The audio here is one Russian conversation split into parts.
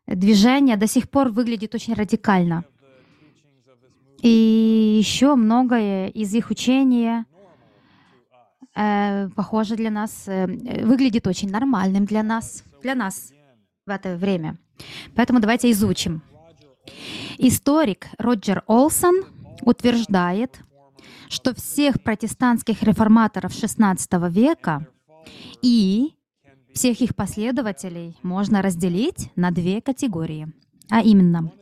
движение до сих пор выглядит очень радикально. И еще многое из их учения похоже для нас, выглядит очень нормальным для нас в это время. Поэтому давайте изучим. Историк Роджер Олсон утверждает, что всех протестантских реформаторов XVI века и всех их последователей можно разделить на две категории, а именно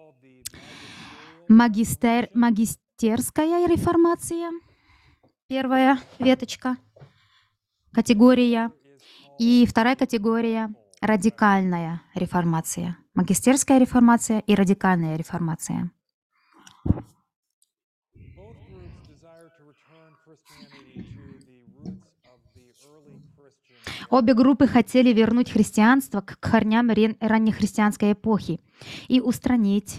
магистерская реформация, первая веточка, категория, и вторая категория — радикальная реформация. Магистерская реформация и радикальная реформация. Обе группы хотели вернуть христианство к корням раннехристианской эпохи и устранить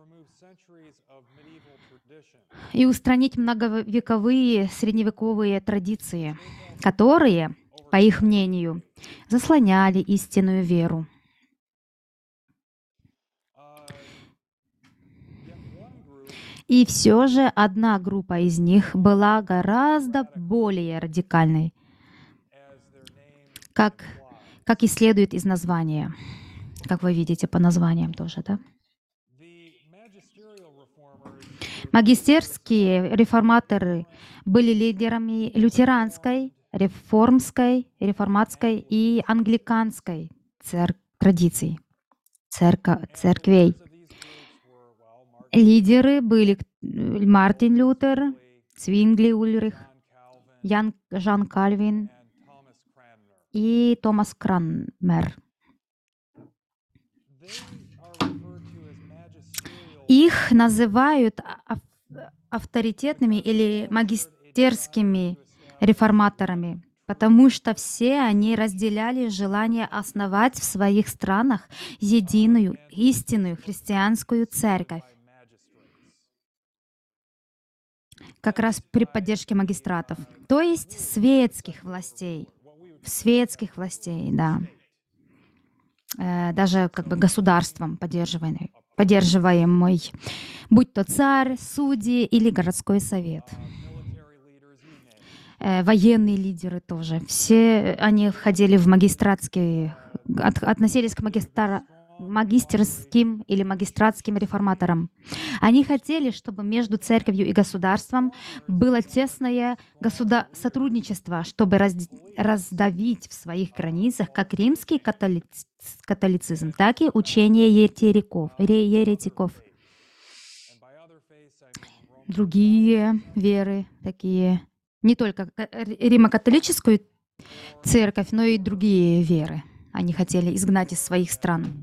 многовековые средневековые традиции, которые, по их мнению, заслоняли истинную веру. И все же одна группа из них была гораздо более радикальной, как и следует из названия, как вы видите по названиям тоже, да? Магистерские реформаторы были лидерами лютеранской, реформатской и англиканской традиций, церквей. Лидеры были Мартин Лютер, Цвингли Ульрих, Жан Кальвин и Томас Кранмер. Их называют авторитетными или магистерскими реформаторами, потому что все они разделяли желание основать в своих странах единую, истинную христианскую церковь, как раз при поддержке магистратов, то есть светских властей, да, даже как бы государством поддерживаемый, будь то царь, судьи или городской совет. Военные лидеры тоже. Все они входили в магистратские, относились к магистерским или магистратским реформаторам. Они хотели, чтобы между церковью и государством было тесное сотрудничество, чтобы раздавить в своих границах как римский католицизм, так и учение еретиков. Другие веры, такие, не только римо-католическую церковь, но и другие веры они хотели изгнать из своих стран.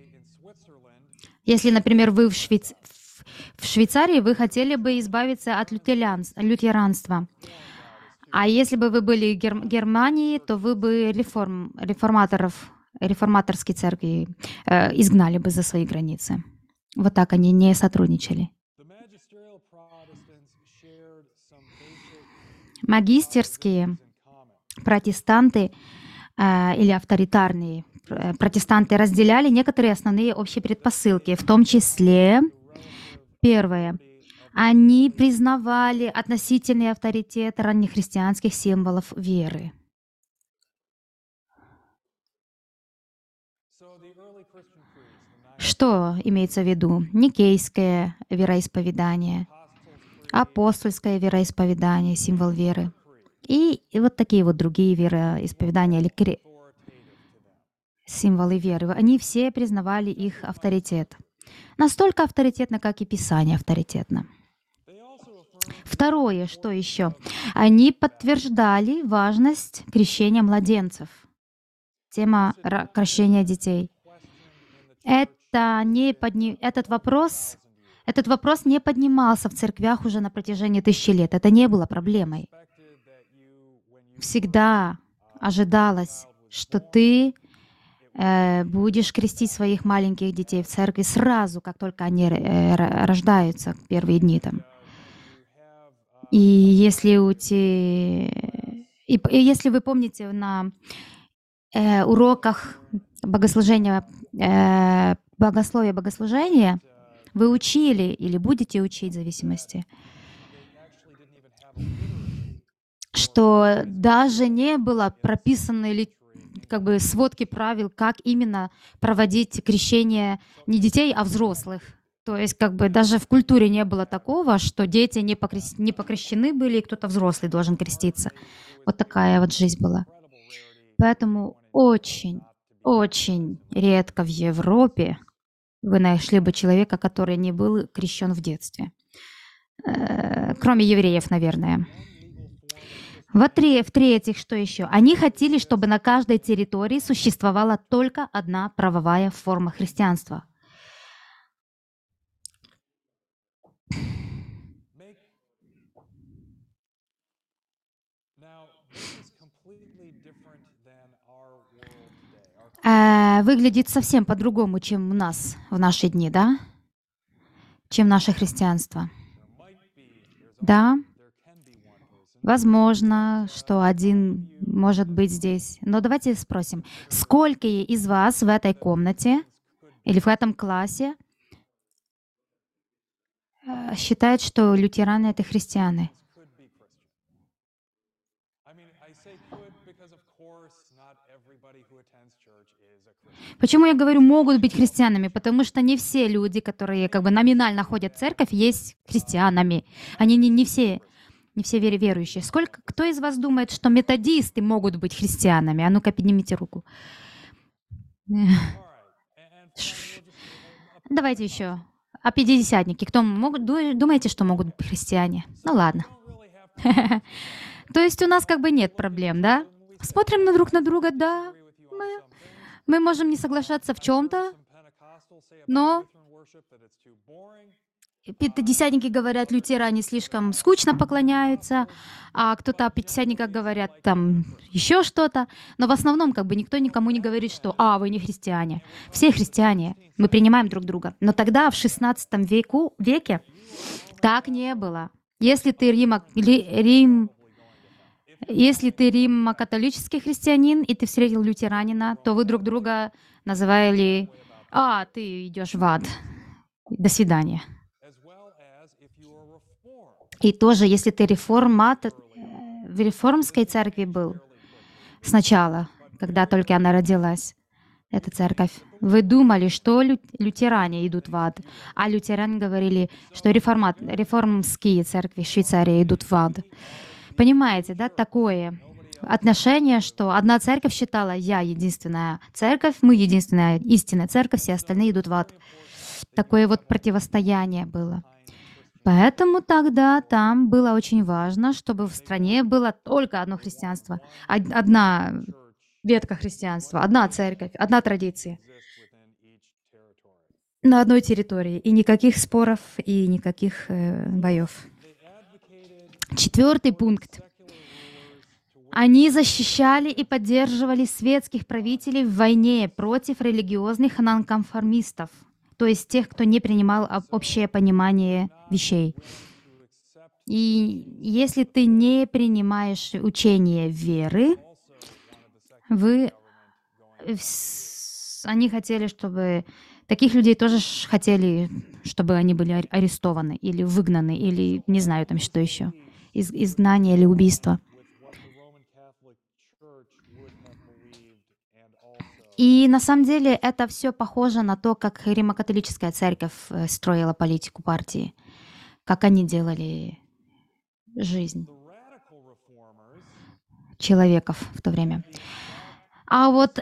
Если, например, вы в Швейцарии, вы хотели бы избавиться от лютеранства. А если бы вы были в Германии, то вы бы реформаторской церкви изгнали бы за свои границы. Вот так они не сотрудничали. Магистерские протестанты или авторитарные протестанты разделяли некоторые основные общие предпосылки, в том числе, первое, они признавали относительный авторитет раннехристианских символов веры. Что имеется в виду? Никейское вероисповедание, апостольское вероисповедание, символ веры. И вот такие вот другие вероисповедания или символы веры. Они все признавали их авторитет. Настолько авторитетно, как и Писание авторитетно. Второе, что еще? Они подтверждали важность крещения младенцев. Тема крещения детей. Этот вопрос не поднимался в церквях уже на протяжении 1000 лет. Это не было проблемой. Всегда ожидалось, что ты будешь крестить своих маленьких детей в церкви сразу, как только они рождаются, первые дни там. И если вы помните на уроках богослужения богословие, богослужение, вы учили или будете учить в зависимости, что даже не было прописано или как бы сводки правил, как именно проводить крещение не детей, а взрослых. То есть как бы даже в культуре не было такого, что дети не покрещены были, и кто-то взрослый должен креститься. Вот такая вот жизнь была. Поэтому очень, очень редко в Европе вы нашли бы человека, который не был крещен в детстве. Кроме евреев, наверное. В-третьих, что еще? Они хотели, чтобы на каждой территории существовала только одна правовая форма христианства. Выглядит совсем по-другому, чем у нас в наши дни, да? Чем наше христианство. Да, возможно, что один может быть здесь. Но давайте спросим, сколько из вас в этой комнате или в этом классе считают, что лютераны — это христиане? Почему я говорю «могут быть христианами»? Потому что не все люди, которые как бы номинально ходят в церковь, есть христианами. Они не все верующие. Кто из вас думает, что методисты могут быть христианами? А ну-ка, поднимите руку. Давайте еще. А пятидесятники, думаете, что могут быть христиане? Ну ладно. То есть у нас как бы нет проблем, да? Смотрим друг на друга, да. Мы можем не соглашаться в чем-то, но пятидесятники говорят, лютеране слишком скучно поклоняются, а кто-то о пятидесятниках говорят там еще что-то. Но в основном как бы никто никому не говорит, что вы не христиане. Все христиане, мы принимаем друг друга. Но тогда, в XVI веке, так не было. Если ты римо-католический христианин, и ты встретил лютеранина, то вы друг друга называли ты идешь в ад. До свидания. И тоже, если ты в реформской церкви был сначала, когда только она родилась, эта церковь, вы думали, что лютеране идут в ад, а лютеране говорили, что реформские церкви в Швейцарии идут в ад. Понимаете, да, такое отношение, что одна церковь считала, я единственная церковь, мы единственная истинная церковь, все остальные идут в ад. Такое вот противостояние было. Поэтому тогда там было очень важно, чтобы в стране было только одно христианство, одна ветка христианства, одна церковь, одна традиция на одной территории, и никаких споров, и никаких боев. 4 пункт. Они защищали и поддерживали светских правителей в войне против религиозных нонконформистов, то есть тех, кто не принимал общее понимание вещей. И если ты не принимаешь учение веры, они хотели, чтобы... Таких людей тоже хотели, чтобы они были арестованы или выгнаны, или не знаю там что еще. Изгнание или убийство. И на самом деле это все похоже на то, как Римо-католическая церковь строила политику партии, как они делали жизнь человеков в то время. А вот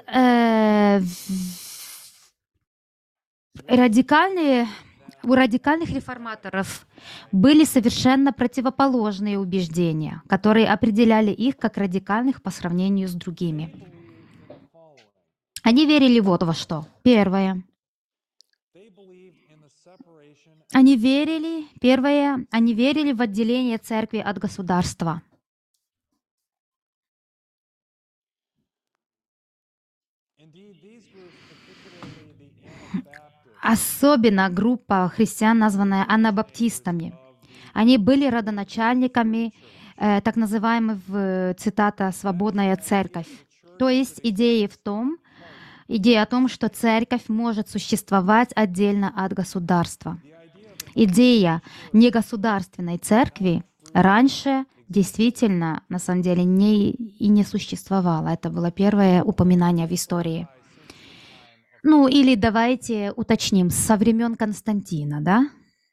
у радикальных реформаторов были совершенно противоположные убеждения, которые определяли их как радикальных по сравнению с другими. Они верили вот во что. Первое. Они верили в отделение церкви от государства. Особенно группа христиан, названная анабаптистами. Они были родоначальниками так называемой, цитата, «свободная церковь». То есть идея Идея о том, что церковь может существовать отдельно от государства. Идея негосударственной церкви раньше действительно, на самом деле, не существовала. Это было первое упоминание в истории. Ну, или давайте уточним, со времен Константина, да?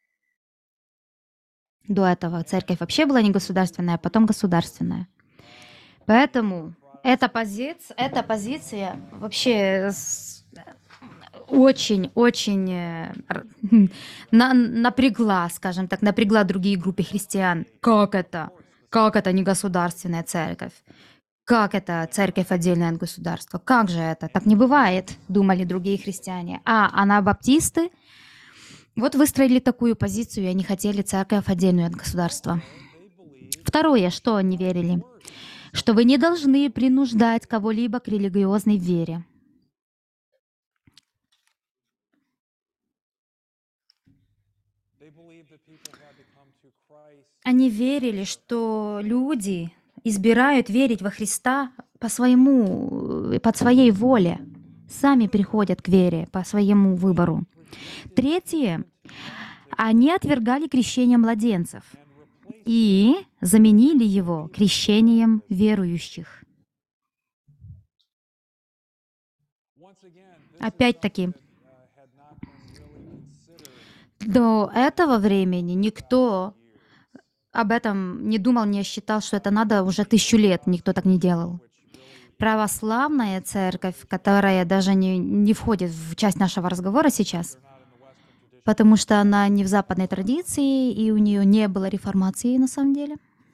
До этого церковь вообще была не государственная, а потом государственная. Поэтому эта позиция вообще очень-очень напрягла, скажем так, напрягла другие группы христиан. Как это? Как это не государственная церковь? Как это церковь отдельная от государства? Как же это? Так не бывает, думали другие христиане. А анабаптисты вот выстроили такую позицию, и они хотели церковь отдельную от государства. Второе, что они верили, что вы не должны принуждать кого-либо к религиозной вере. Они верили, что люди избирают верить во Христа под своей воле, сами приходят к вере по своему выбору. Третье, они отвергали крещение младенцев и заменили его крещением верующих. Опять-таки, до этого времени никто об этом не думал, не считал, что это надо уже 1000 лет, никто так не делал. Православная церковь, которая даже не входит в часть нашего разговора сейчас, потому что она не в западной традиции, и у нее не было реформации на самом деле.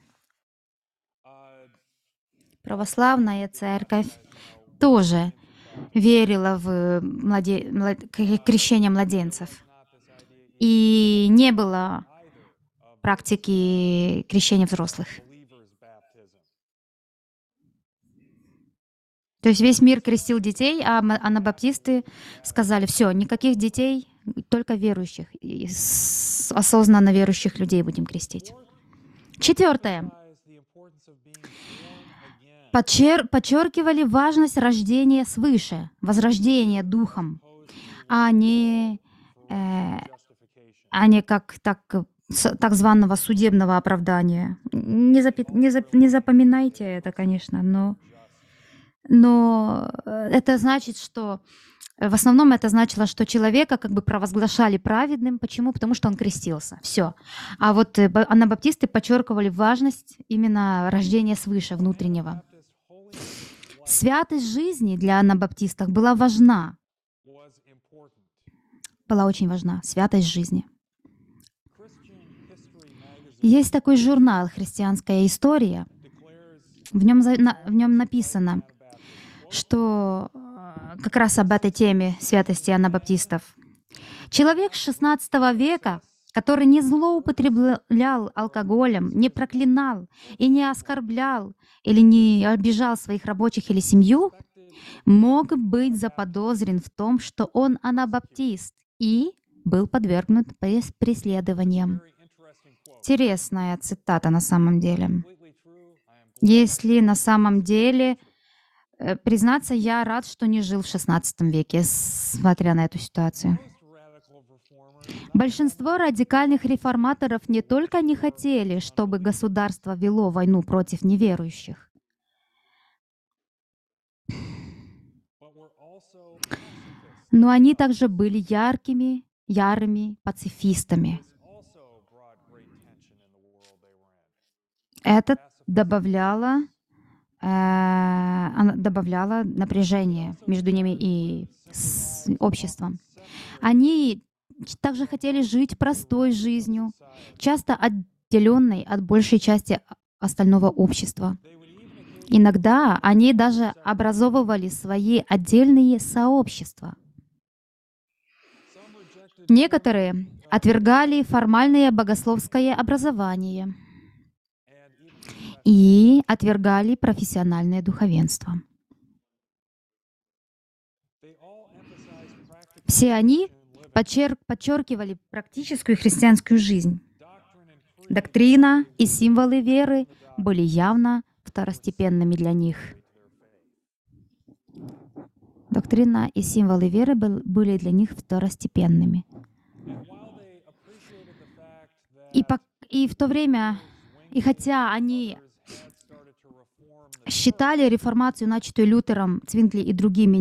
Православная церковь тоже верила в крещение младенцев. И не было практики крещения взрослых. То есть весь мир крестил детей, а анабаптисты сказали, все, никаких детей, только верующих. И осознанно верующих людей будем крестить. Четвертое. Подчеркивали важность рождения свыше, возрождения духом, а не как так званого судебного оправдания. Не запоминайте это, конечно, но это значит, что в основном это значило, что человека как бы провозглашали праведным. Почему? Потому что он крестился. Все. А вот анабаптисты подчеркивали важность именно рождения свыше, внутреннего. Святость жизни для анабаптистов была важна. Была очень важна. Святость жизни. Есть такой журнал «Христианская история». В нем написано, что как раз об этой теме святости анабаптистов. Человек XVI века, который не злоупотреблял алкоголем, не проклинал и не оскорблял или не обижал своих рабочих или семью, мог быть заподозрен в том, что он анабаптист и был подвергнут преследованиям. Интересная цитата на самом деле. Если на самом деле, признаться, я рад, что не жил в XVI веке, смотря на эту ситуацию. Большинство радикальных реформаторов не только не хотели, чтобы государство вело войну против неверующих, но они также были ярыми пацифистами. Это добавляло напряжение между ними и с обществом. Они также хотели жить простой жизнью, часто отделенной от большей части остального общества. Иногда они даже образовывали свои отдельные сообщества. Некоторые отвергали формальное богословское образование и отвергали профессиональное духовенство. Все они подчеркивали практическую христианскую жизнь. Доктрина и символы веры были явно второстепенными для них. Доктрина и символы веры были для них второстепенными. И в то время, и хотя они считали реформацию, начатую Лютером, Цвингли и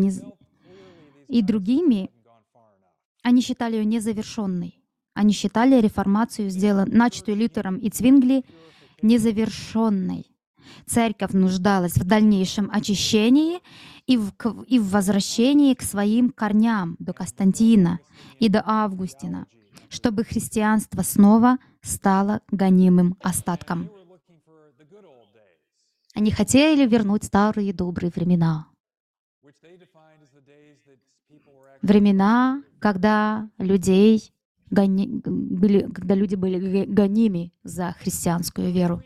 другими, они считали ее незавершенной. Они считали реформацию, начатую Лютером и Цвингли, незавершенной. Церковь нуждалась в дальнейшем очищении и в возвращении к своим корням до Константина и до Августина, чтобы христианство снова стало гонимым остатком. Они хотели вернуть старые добрые времена. Времена, когда люди были гонимы за христианскую веру.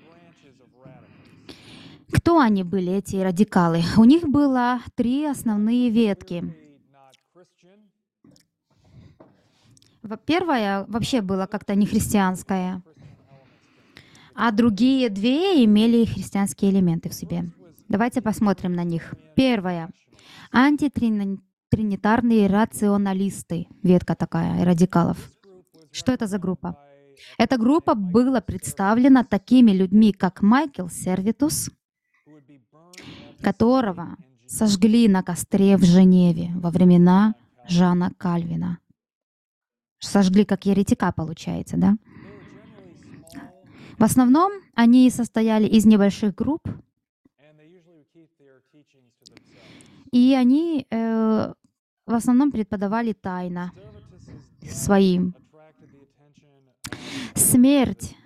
Кто они были, эти радикалы? У них было 3 основные ветки. Первая вообще была как-то не христианская, а другие 2 имели христианские элементы в себе. Давайте посмотрим на них. Первая. Антитринитарные рационалисты. Ветка такая, радикалов. Что это за группа? Эта группа была представлена такими людьми, как Майкл Сервитус, которого сожгли на костре в Женеве во времена Жана Кальвина. Сожгли как еретика, получается, да? В основном они состояли из небольших групп, и они в основном преподавали тайно своим. Смерть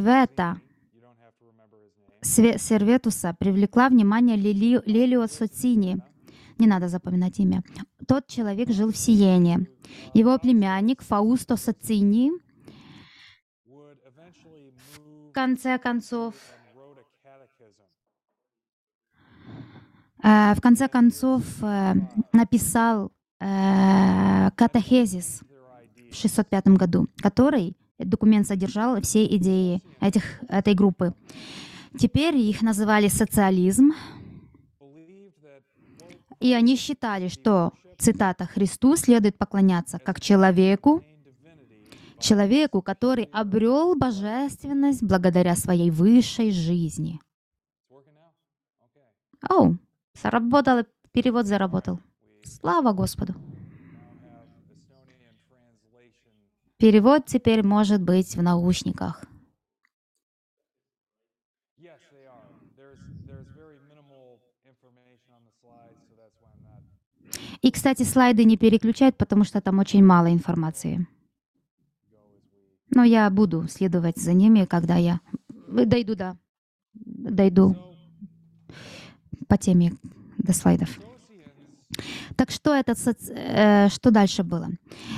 Серветуса привлекла внимание Лелио Социни. Не надо запоминать имя. Тот человек жил в Сиене. Его племянник Фаусто Социни в конце концов написал катехезис в 605 году, который документ содержал все идеи этой группы. Теперь их называли социализм, и они считали, что, цитата, «Христу следует поклоняться как человеку, который обрел божественность благодаря своей высшей жизни». О, заработал, перевод заработал. Слава Господу. Перевод теперь может быть в наушниках. И, кстати, слайды не переключают, потому что там очень мало информации. Но я буду следовать за ними, когда я дойду по теме до слайдов. Так что что дальше было?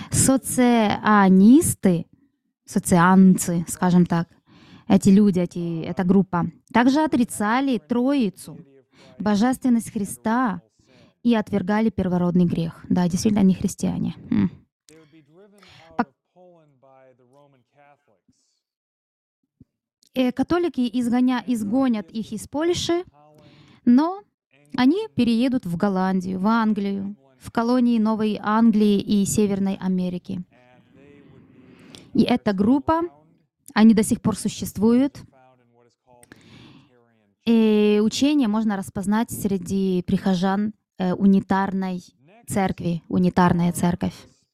Социанцы, скажем так, эти люди, эта группа, также отрицали Троицу, божественность Христа и отвергали первородный грех. Да, действительно, они христиане. Католики изгонят их из Польши, но они переедут в Голландию, в Англию, в колонии Новой Англии и Северной Америки. И эта группа, они до сих пор существуют. И учение можно распознать среди прихожан унитарной церкви, унитарная церковь.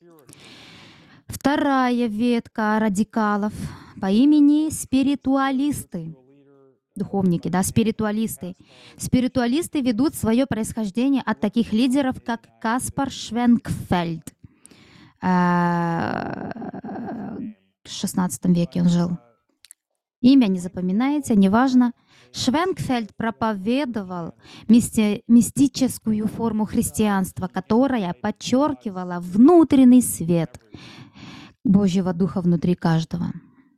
Вторая ветка радикалов по имени спиритуалисты. Духовники, да, спиритуалисты. Спиритуалисты ведут свое происхождение от таких лидеров, как Каспар Швенкфельд. В XVI веке он жил. Имя не запоминается, неважно. Швенкфельд проповедовал мистическую форму христианства, которая подчеркивала внутренний свет Божьего Духа внутри каждого.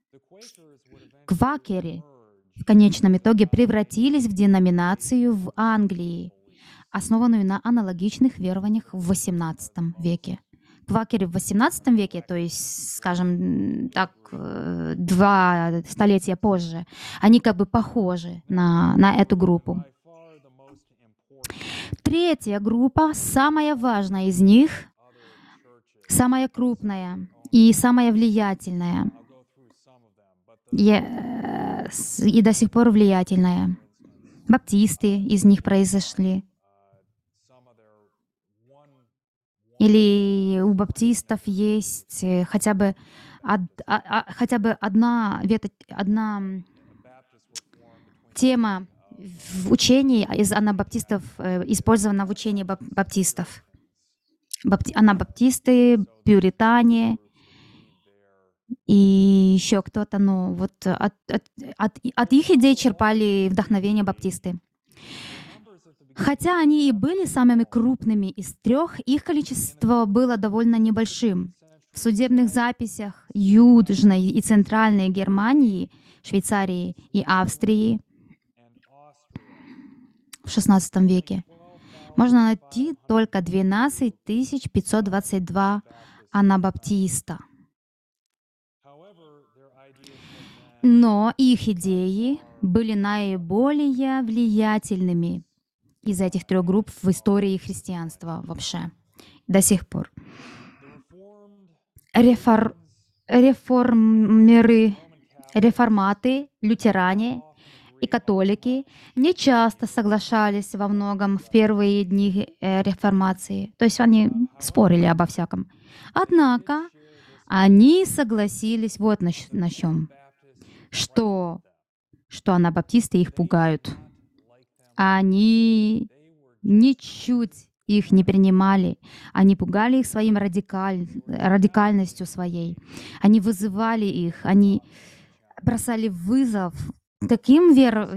Квакеры в конечном итоге превратились в деноминацию в Англии, основанную на аналогичных верованиях в XVIII веке. Квакеры в XVIII веке, то есть, скажем так, 2 столетия позже, они как бы похожи на эту группу. третья группа, самая важная из них, самая крупная и самая влиятельная, и до сих пор влиятельная. Баптисты из них произошли. Или у баптистов есть хотя бы одна тема в учении из анабаптистов, использована в учении баптистов. Анабаптисты, пюритане и еще кто-то, ну вот от их идей черпали вдохновение баптисты. Хотя они и были самыми крупными из трех, их количество было довольно небольшим. В судебных записях Южной и Центральной Германии, Швейцарии и Австрии в XVI веке можно найти только 12 522 анабаптиста. Но их идеи были наиболее влиятельными из этих трех групп в истории христианства вообще до сих пор. Реформаты, лютеране и католики не часто соглашались во многом в первые дни реформации. То есть они спорили обо всяком. Однако они согласились вот на чем, что анабаптисты их пугают. Они ничуть их не принимали. Они пугали их своим радикальностью своей. Они вызывали их, они бросали вызов таким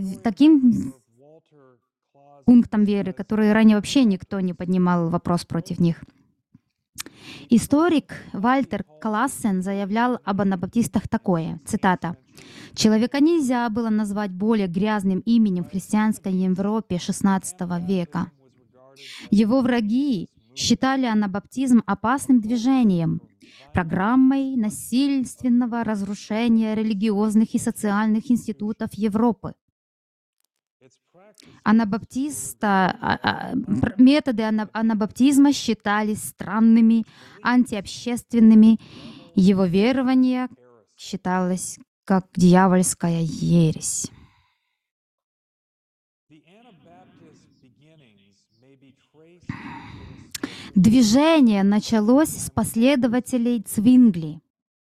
пунктам веры, которые ранее вообще никто не поднимал вопрос против них. Историк Вальтер Классен заявлял об анабаптистах такое, цитата: «Человека нельзя было назвать более грязным именем в христианской Европе XVI века. Его враги считали анабаптизм опасным движением, программой насильственного разрушения религиозных и социальных институтов Европы. Методы анабаптизма считались странными, антиобщественными. Его верование считалось как дьявольская ересь». Движение началось с последователей Цвингли.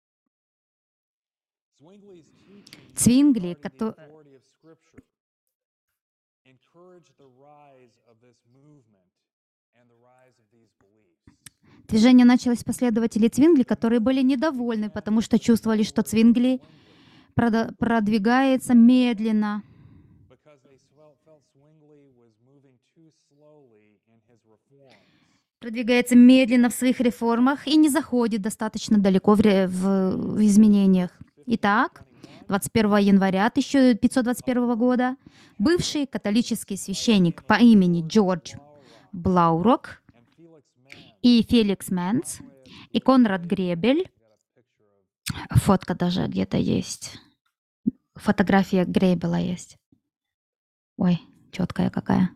Движение началось с последователей Цвингли, которые были недовольны, потому что чувствовали, что Цвингли продвигается медленно. Продвигается медленно в своих реформах и не заходит достаточно далеко в изменениях. Итак, 21 января 1521 года бывший католический священник по имени Джордж Блаурок и Феликс Менц и Конрад Гребель, фотка даже где-то есть, фотография Гребеля есть. Ой, четкая какая.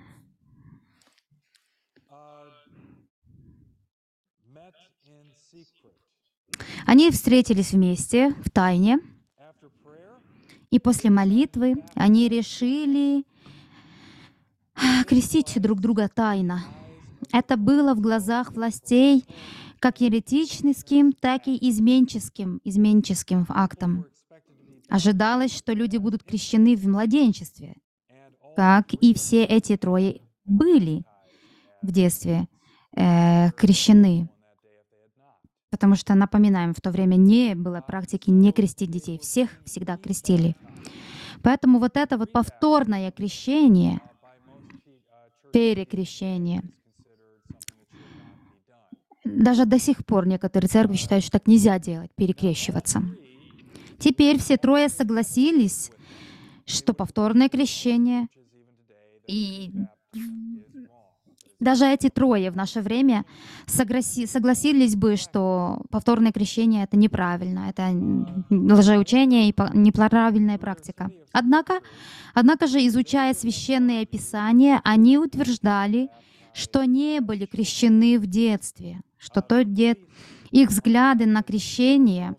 Они встретились вместе в тайне, и после молитвы они решили крестить друг друга тайно. Это было в глазах властей как еретическим, так и изменческим актом. Ожидалось, что люди будут крещены в младенчестве, как и все эти трое были в детстве крещены. Потому что, напоминаем, в то время не было практики не крестить детей. Всех всегда крестили. Поэтому вот это вот повторное крещение, перекрещение, даже до сих пор некоторые церкви считают, что так нельзя делать, перекрещиваться. Теперь все трое согласились, что повторное крещение и Даже эти трое в наше время согласились бы, что повторное крещение — это неправильно, это лжеучение и неправильная практика. Однако же, изучая священные писания, они утверждали, что не были крещены в детстве, что их взгляды на крещение,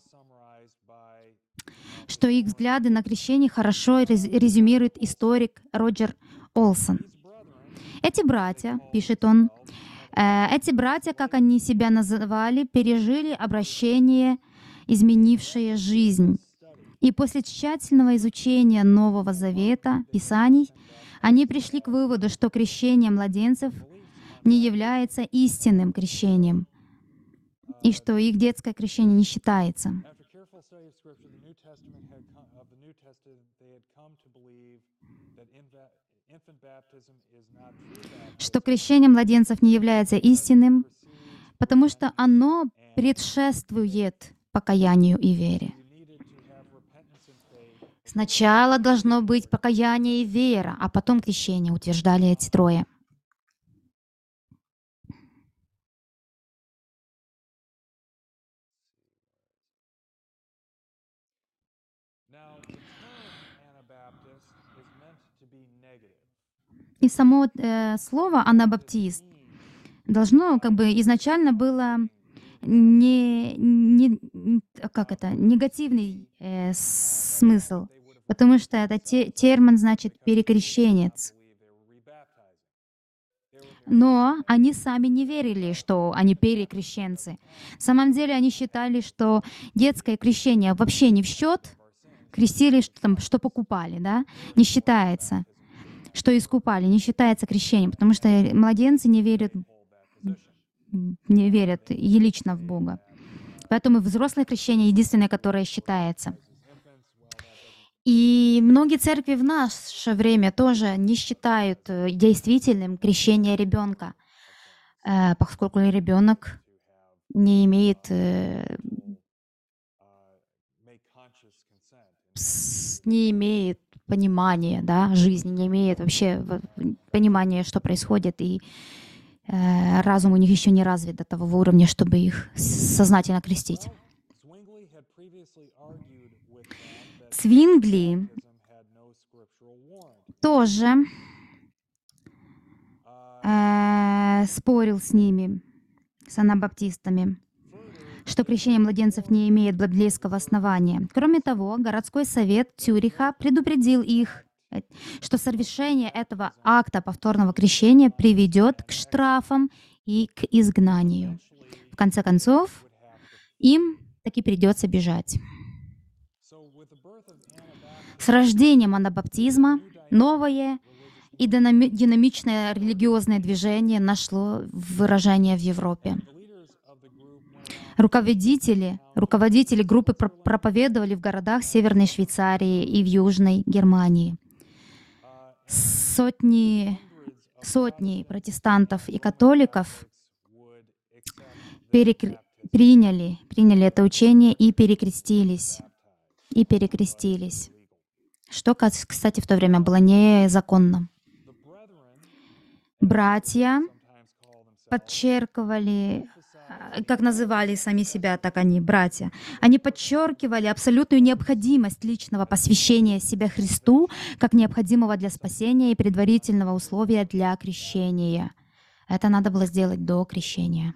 что их взгляды на крещение хорошо резюмирует историк Роджер Олсон. Эти братья, пишет он, эти братья, как они себя называли, пережили обращение, изменившее жизнь. И после тщательного изучения Нового Завета, Писаний, они пришли к выводу, что крещение младенцев не является истинным крещением, и что их детское крещение не считается. Что крещение младенцев не является истинным, потому что оно предшествует покаянию и вере. Сначала должно быть покаяние и вера, а потом крещение, утверждали эти трое. И само слово «анабаптист» должно изначально было негативный смысл, потому что это термин значит «перекрещенец». Но они сами не верили, что они перекрещенцы. На самом деле они считали, что детское крещение вообще не в счет, крестили, что покупали, да, не считается, что искупали, не считается крещением, потому что младенцы не верят и лично в Бога. Поэтому взрослое крещение единственное, которое считается. И многие церкви в наше время тоже не считают действительным крещение ребенка, поскольку ребенок не имеет понимания, да, жизни, не имеет вообще понимания, что происходит, и разум у них еще не развит до того уровня, чтобы их сознательно крестить. Цвингли тоже спорил с ними, с анабаптистами, что крещение младенцев не имеет библейского основания. Кроме того, городской совет Цюриха предупредил их, что совершение этого акта повторного крещения приведет к штрафам и к изгнанию. В конце концов, им таки придется бежать. С рождением анабаптизма новое и динамичное религиозное движение нашло выражение в Европе. Руководители группы проповедовали в городах Северной Швейцарии и в Южной Германии. Сотни протестантов и католиков приняли это учение и перекрестились. Что, кстати, в то время было незаконно. Братья подчеркивали, как называли сами себя, так они, братья, они подчеркивали абсолютную необходимость личного посвящения себя Христу как необходимого для спасения и предварительного условия для крещения. Это надо было сделать до крещения.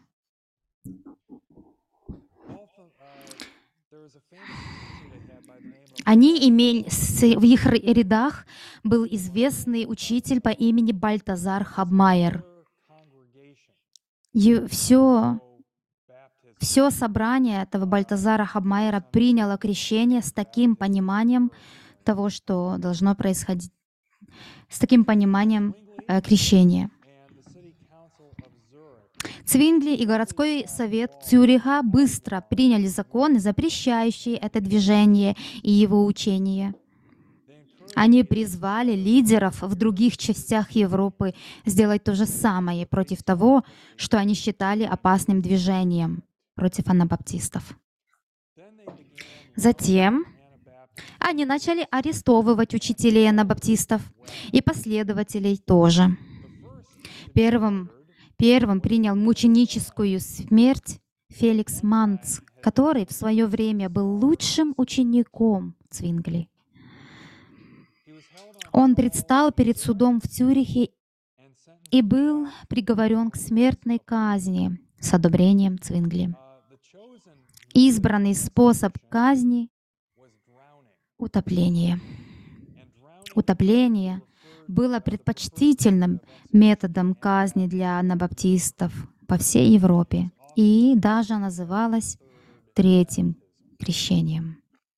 В их рядах был известный учитель по имени Бальтазар Хабмайер. И все собрание этого Бальтазара Хабмайера приняло крещение с таким пониманием того, что должно происходить, с таким пониманием крещения. Цвингли и городской совет Цюриха быстро приняли законы, запрещающие это движение и его учение. Они призвали лидеров в других частях Европы сделать то же самое против того, что они считали опасным движением, против анабаптистов. Затем они начали арестовывать учителей анабаптистов и последователей тоже. Первым Первым принял мученическую смерть Феликс Манц, который в свое время был лучшим учеником Цвингли. Он предстал перед судом в Цюрихе и был приговорен к смертной казни с одобрением Цвингли. Избранный способ казни — утопление. Утопление было предпочтительным методом казни для анабаптистов по всей Европе и даже называлось третьим крещением.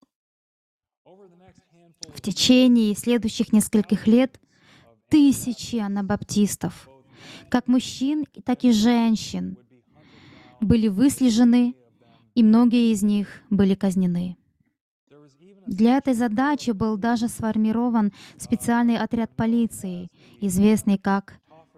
В течение следующих нескольких лет тысячи анабаптистов, как мужчин, так и женщин, были выслежены, и многие из них были казнены. Для этой задачи был даже сформирован специальный отряд полиции, известный как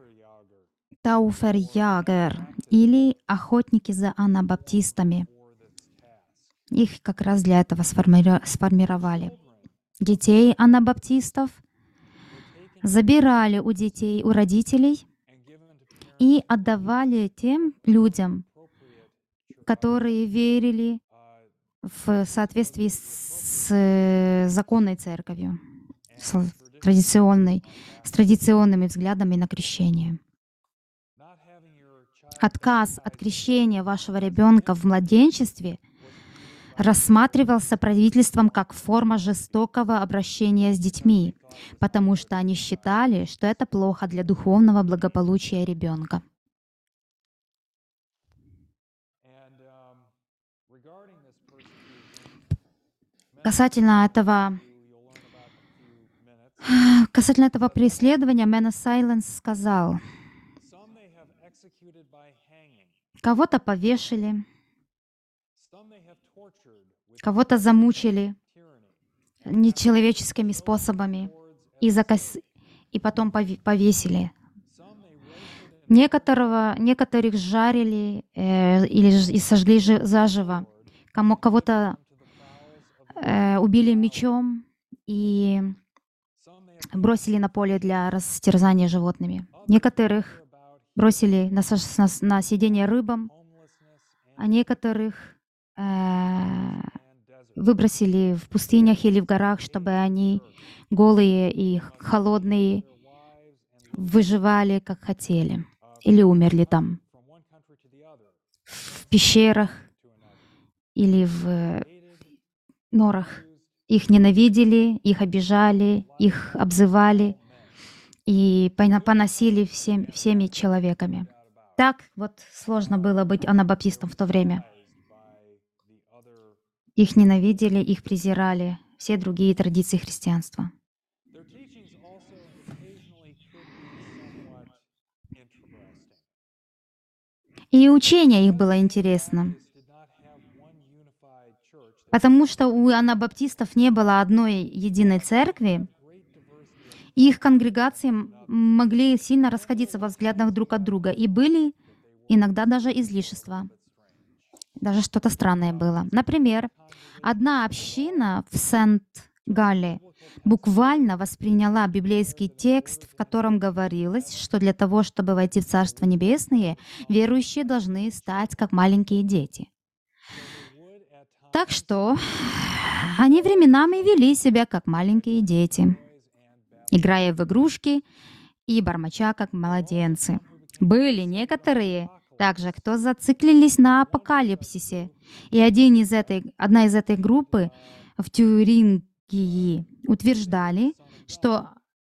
Тауферьягер или охотники за анабаптистами. Их как раз для этого сформировали. Детей анабаптистов забирали у родителей и отдавали тем людям, которые верили в соответствии с законной церковью, с традиционными взглядами на крещение. Отказ от крещения вашего ребенка в младенчестве рассматривался правительством как форма жестокого обращения с детьми, потому что они считали, что это плохо для духовного благополучия ребенка. Касательно этого преследования Менес Сайленс сказал: кого-то повешали, кого-то замучили нечеловеческими способами и потом повесили. Некоторых жарили и сожгли заживо. Кого-то убили мечом и бросили на поле для растерзания животными. Некоторых бросили на съедение рыбам, а некоторых выбросили в пустынях или в горах, чтобы они голые и холодные выживали, как хотели, или умерли там, в пещерах или в норах. Их ненавидели, их обижали, их обзывали и поносили всеми человеками. Так вот сложно было быть анабаптистом в то время. Их ненавидели, их презирали все другие традиции христианства. И учение их было интересно, потому что у анабаптистов не было одной единой церкви, и их конгрегации могли сильно расходиться во взглядах друг от друга, и были иногда даже излишества. Даже что-то странное было. Например, одна община в Сент-Галле буквально восприняла библейский текст, в котором говорилось, что для того, чтобы войти в Царство Небесное, верующие должны стать как маленькие дети. Так что они временами вели себя как маленькие дети, играя в игрушки и бормоча как младенцы. Были некоторые также, кто зациклились на апокалипсисе. И одна из этой группы в Тюрингии утверждали, что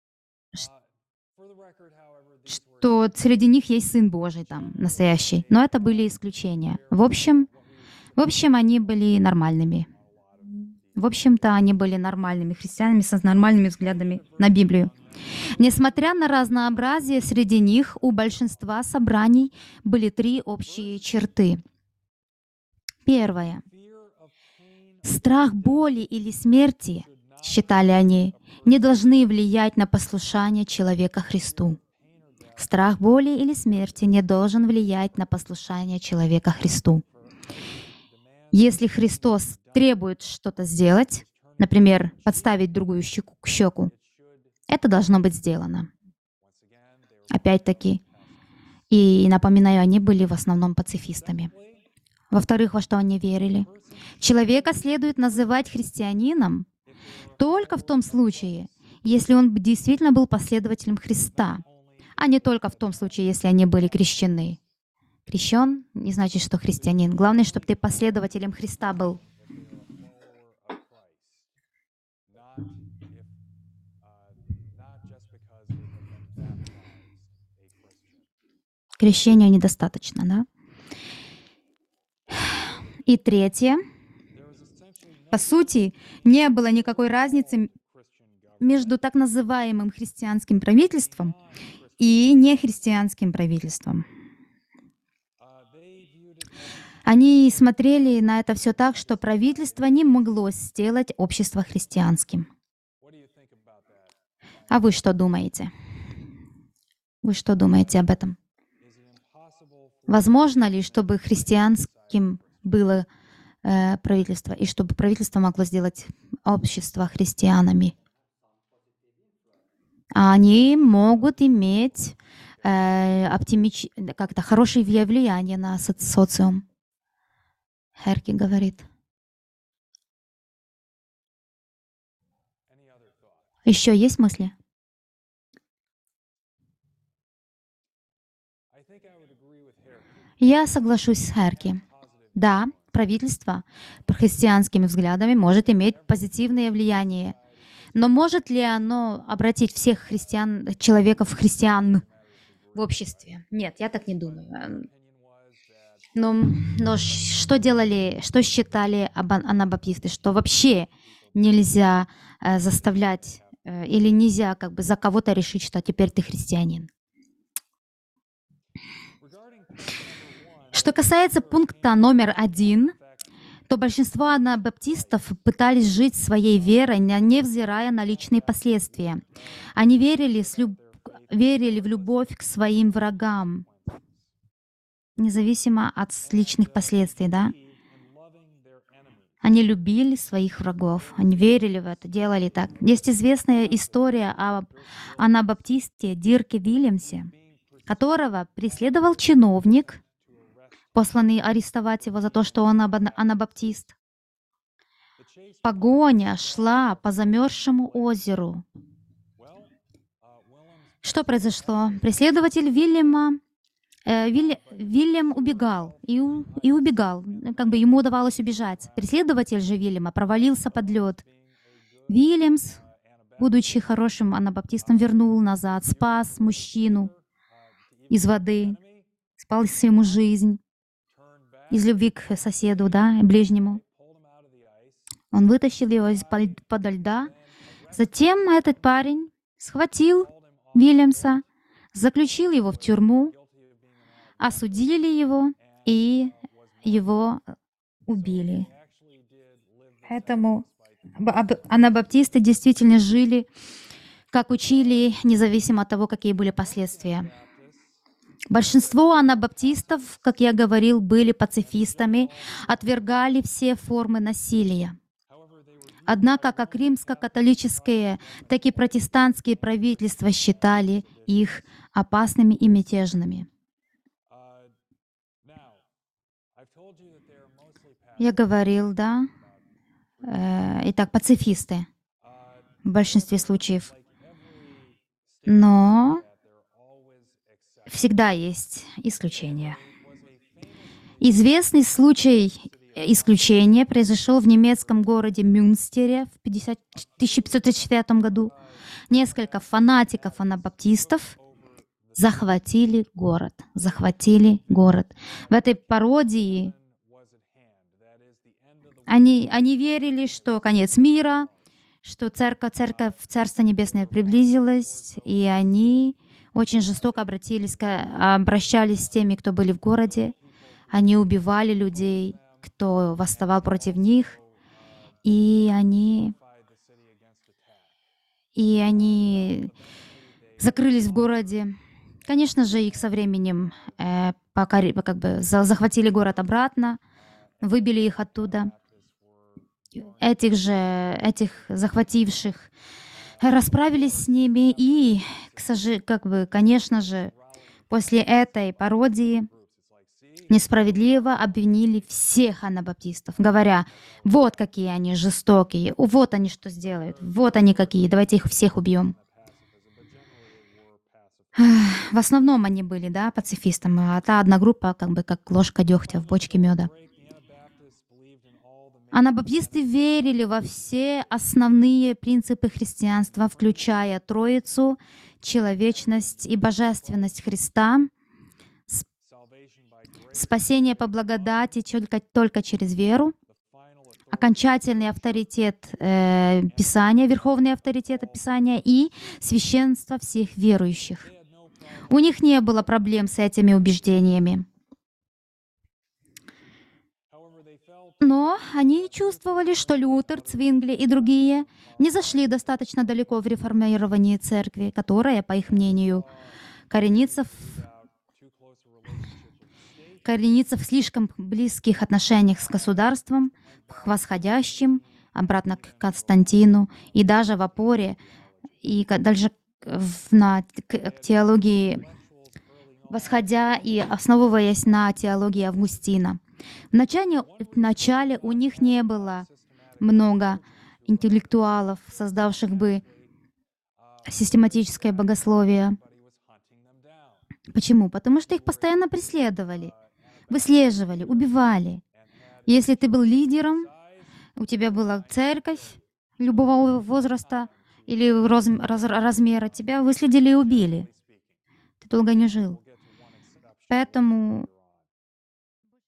среди них есть Сын Божий там, настоящий. Но это были исключения. В общем, они были нормальными. В общем-то, они были нормальными христианами с нормальными взглядами на Библию. Несмотря на разнообразие среди них, у большинства собраний были 3 общие черты. Первое. Страх боли или смерти, считали они, не должны влиять на послушание человека Христу. Страх боли или смерти не должен влиять на послушание человека Христу. Если Христос требует что-то сделать, например, подставить другую щеку, это должно быть сделано. Опять-таки, И напоминаю, они были в основном пацифистами. Во-вторых, во что они верили? Человека следует называть христианином только в том случае, если он действительно был последователем Христа, а не только в том случае, если они были крещены. Крещен не значит, что христианин. Главное, чтобы ты последователем Христа был. Крещению недостаточно, да? И третье. По сути, не было никакой разницы между так называемым христианским правительством и нехристианским правительством. Они смотрели на это все так, что правительство не могло сделать общество христианским. А вы что думаете? Вы что думаете об этом? Возможно ли, чтобы христианским было правительство, и чтобы правительство могло сделать общество христианами? Они могут иметь как-то хорошее влияние на социум. Херки говорит. Еще есть мысли? Я соглашусь с Херки. Да, правительство по христианскими взглядами может иметь позитивное влияние. Но может ли оно обратить всех христиан, христиан в обществе? Нет, я так не думаю. Но что делали, что считали анабаптисты, что вообще нельзя заставлять или нельзя как бы за кого-то решить, что теперь ты христианин. Что касается пункта номер 1, то большинство анабаптистов пытались жить своей верой, невзирая на личные последствия. Они верили в любовь к своим врагам, независимо от личных последствий, да? Они любили своих врагов, они верили в это, делали так. Есть известная история об анабаптисте Дирке Вильямсе, которого преследовал чиновник, посланный арестовать его за то, что он анабаптист. Погоня шла по замерзшему озеру. Что произошло? Преследователь Вильям убегал и убегал, как бы ему удавалось убежать. Преследователь же Вильяма провалился под лед. Вильямс, будучи хорошим анабаптистом, вернул назад, спас мужчину из воды, спас ему жизнь из любви к соседу, да, ближнему. Он вытащил его из-под льда. Затем этот парень схватил Вильямса, заключил его в тюрьму, осудили его и его убили. Поэтому анабаптисты действительно жили, как учили, независимо от того, какие были последствия. Большинство анабаптистов, как я говорил, были пацифистами, отвергали все формы насилия. Однако как римско-католические, так и протестантские правительства считали их опасными и мятежными. Я говорил, да, итак, пацифисты в большинстве случаев. Но всегда есть исключения. Известный случай исключения произошел в немецком городе Мюнстере в 1535 году. Несколько фанатиков анабаптистов захватили город. В этой пародии они верили, что конец мира, что церковь, Царство Небесное приблизилось, и они очень жестоко обращались с теми, кто были в городе. Они убивали людей, кто восставал против них, и они закрылись в городе. Конечно же, их со временем захватили город обратно, выбили их оттуда. Этих захвативших расправились с ними, и, конечно же, После этой пародии несправедливо обвинили всех анабаптистов, говоря, вот какие они жестокие, вот они что сделают, вот они какие, давайте их всех убьем. В основном они были, да, пацифистами, а та одна группа как бы как ложка дегтя в бочке меда. Анабаптисты верили во все основные принципы христианства, включая Троицу, человечность и божественность Христа, с- спасение по благодати только через веру, окончательный авторитет Писания, верховный авторитет Писания и священство всех верующих. У них не было проблем с этими убеждениями. Но они чувствовали, что Лютер, Цвингли и другие не зашли достаточно далеко в реформировании церкви, которая, по их мнению, коренится в слишком близких отношениях с государством, к восходящим, обратно к Константину, и даже в опоре, и даже к теологии восходя и основываясь на теологии Августина. В начале у них не было много интеллектуалов, создавших бы систематическое богословие. Почему? Потому что их постоянно преследовали, выслеживали, убивали. Если ты был лидером, у тебя была церковь любого возраста или размера, тебя выследили и убили. Ты долго не жил. Поэтому